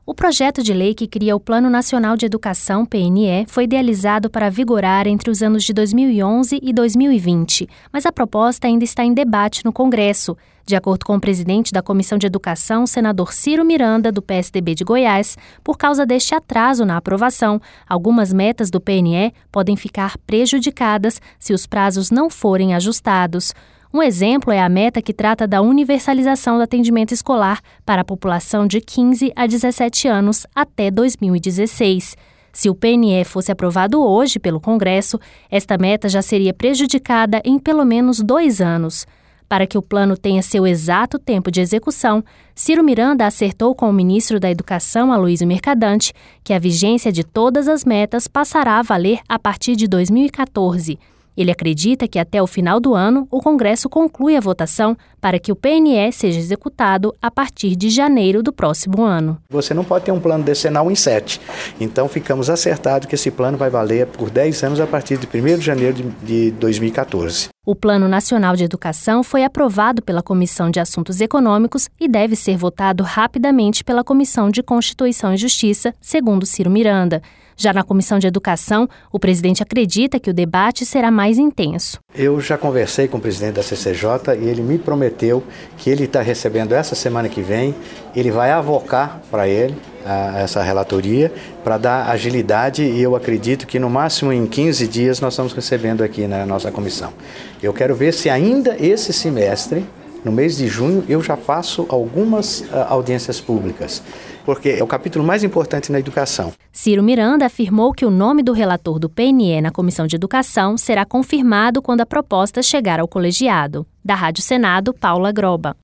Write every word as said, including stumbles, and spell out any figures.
O projeto de lei que cria o Plano Nacional de Educação, P N E, foi idealizado para vigorar entre os anos de dois mil e onze e dois mil e vinte, mas a proposta ainda está em debate no Congresso. De acordo com o presidente da Comissão de Educação, senador Ciro Miranda, do P S D B de Goiás, por causa deste atraso na aprovação, algumas metas do P N E podem ficar prejudicadas se os prazos não forem ajustados. Um exemplo é a meta que trata da universalização do atendimento escolar para a população de quinze a dezessete anos até dois mil e dezesseis. Se o P N E fosse aprovado hoje pelo Congresso, esta meta já seria prejudicada em pelo menos dois anos. Para que o plano tenha seu exato tempo de execução, Ciro Miranda acertou com o ministro da Educação, Aloysio Mercadante, que a vigência de todas as metas passará a valer a partir de dois mil e quatorze. Ele acredita que até o final do ano o Congresso conclui a votação para que o P N E seja executado a partir de janeiro do próximo ano. Você não pode ter um plano decenal em sete. Então ficamos acertados que esse plano vai valer por dez anos a partir de primeiro de janeiro de dois mil e quatorze. O Plano Nacional de Educação foi aprovado pela Comissão de Assuntos Econômicos e deve ser votado rapidamente pela Comissão de Constituição e Justiça, segundo Ciro Miranda. Já na Comissão de Educação, o presidente acredita que o debate será mais intenso. Eu já conversei com o presidente da C C J e ele me prometeu que ele está recebendo essa semana que vem, ele vai avocar para ele a, essa relatoria para dar agilidade e eu acredito que no máximo em quinze dias nós estamos recebendo aqui na nossa comissão. Eu quero ver se ainda esse semestre, no mês de junho, eu já faço algumas uh, audiências públicas, porque é o capítulo mais importante na educação. Ciro Miranda afirmou que o nome do relator do P N E na Comissão de Educação será confirmado quando a proposta chegar ao colegiado. Da Rádio Senado, Paula Groba.